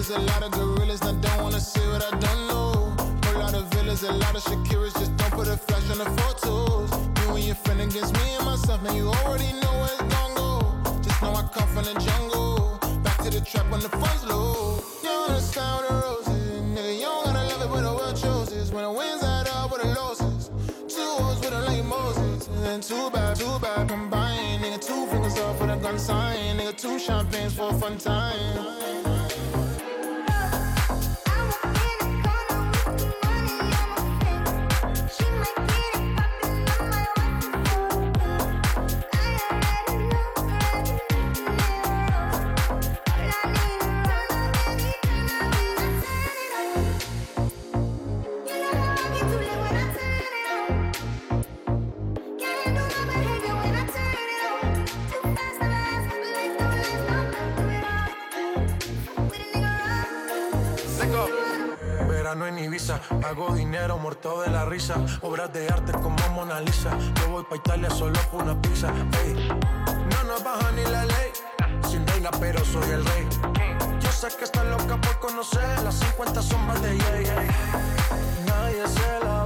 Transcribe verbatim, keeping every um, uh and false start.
There's a lot of gorillas, and I don't wanna say what I don't know. A lot of villas, a lot of Shakiras, just don't put a flash on the photos. You and your friend against me and myself, now you already know where it's gon' go. Just know I come from the jungle, back to the trap when the fun's low. You don't understand with the roses, nigga, you don't gotta love it, but the world chooses. When the winds add up with the losses, two hoes with them like Moses. And then too bad, too bad, combined. Nigga, two fingers off with a gun sign. Nigga, two champagnes for a fun time. Verano en Ibiza, hago dinero muerto de la risa. Obras de arte como Mona Lisa. Yo voy pa' Italia solo por una pizza. Ey, no nos baja ni la ley. Sin reina pero soy el rey. Yo sé que está loca por conocer las cincuenta sombras de Jay. Nadie se la